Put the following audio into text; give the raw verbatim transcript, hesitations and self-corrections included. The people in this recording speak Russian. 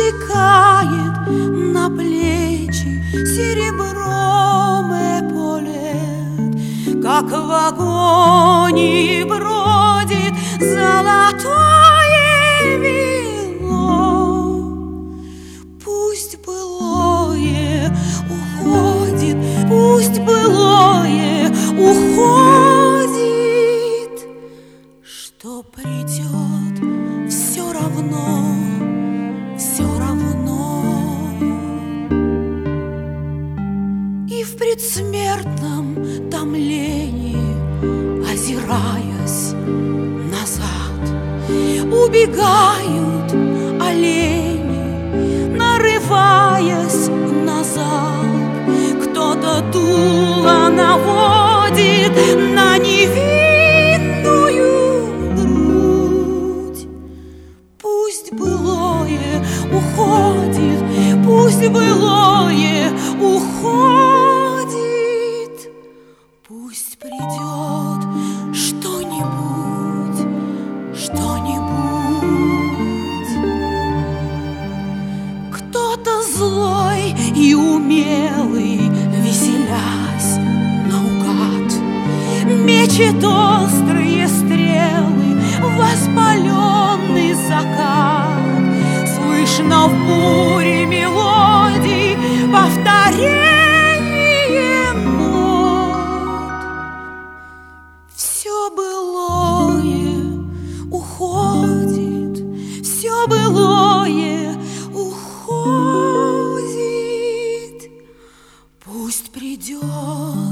стекает на плечи серебром эполет, как в агонии бродит золотое вино. Пусть былое уходит, пусть былое уходит, что придет, все равно, все равно. И в предсмертном томлении, озираясь назад, убегают олени, нарываясь назад. Кто-то дуло наводит на невинную грудь. Пусть былое уходит, пусть былое уходит, пусть придет что-нибудь, что-нибудь. Кто-то злой и умелый, веселясь наугад, мечет острые стрелы в воспаленный закат. Слышно в буре мелодий повторение нот. Все былое уходит, все былое уходит, пусть придет